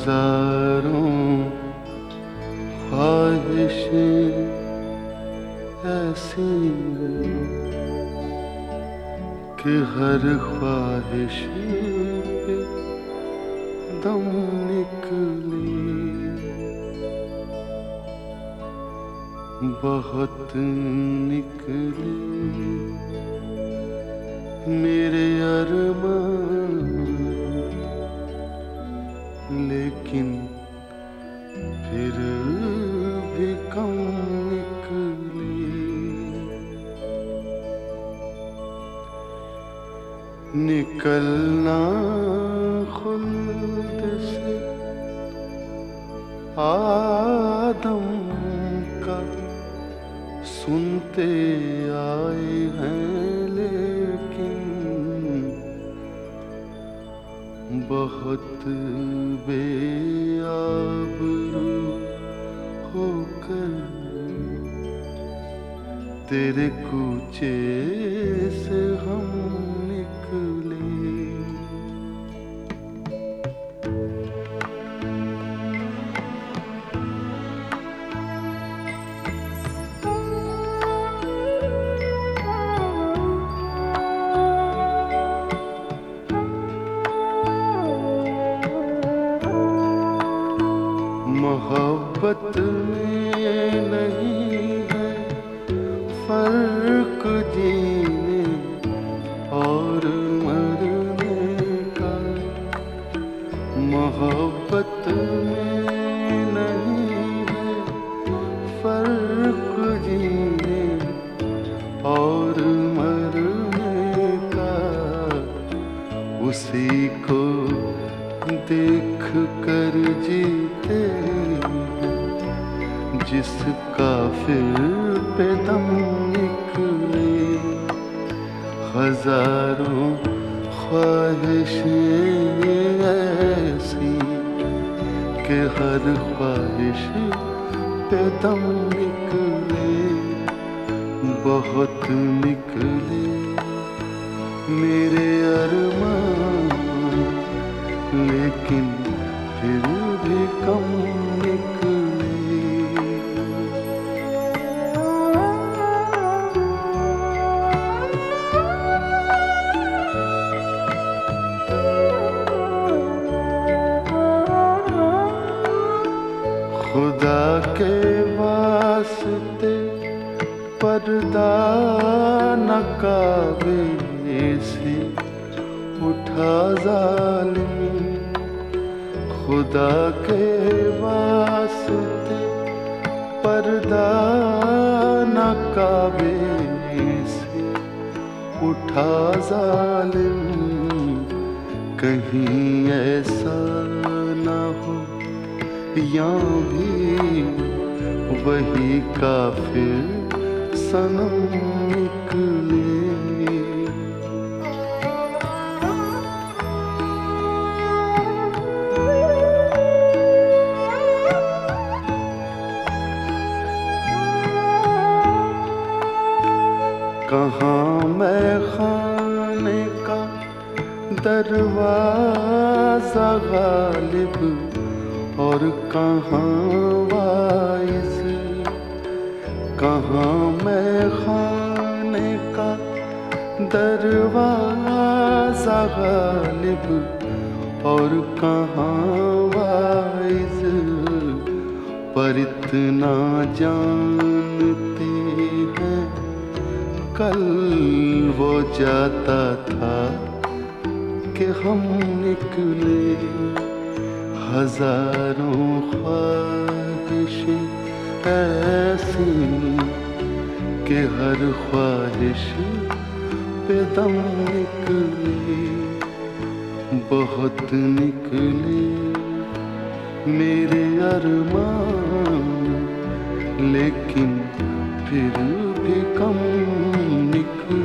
हजारों ख्वाहिशें ऐसी कि हर ख्वाहिश पे दम निकली, बहुत निकली मेरे अरमान, लेकिन फिर भी कम निकली। निकलना खुल्द से आदम का सुनते आए हैं, लेकिन बहुत बेआबरू होकर तेरे कूचे से हम निकले। मोहब्बत में नहीं है फर्क जीने और मरने का, मोहब्बत में नहीं है फर्क जीने और मरने का। उसी को देख कर जीते जिसका फिर पे दम निकले। हजारों ख्वाहिशें ऐसी कि हर ख्वाहिश पे दम निकले, बहुत निकले मेरे अरमान, लेकिन फिर भी कम निकले। खुदा के वास्ते पर्दा नकाबे से उठा जालिम, खुदा के वास्ते पर्दा नकाबे से उठा जालिम। कहीं ऐसा ना हो या भी वही काफिर सनम निकले। कहाँ मैं खाने का दरवाजा गालिब और कहाँ वाइज़, कहाँ मैं खाने का दरवाजा गालिब और कहाँ वाइज़। पर इतना जानते हैं कल वो जाता था कि हम निकले। हजारों ख्वाहिशें ऐसी कि हर ख्वाहिश पे दम निकले, बहुत निकले मेरे अरमान, लेकिन फिर भी कम निकले।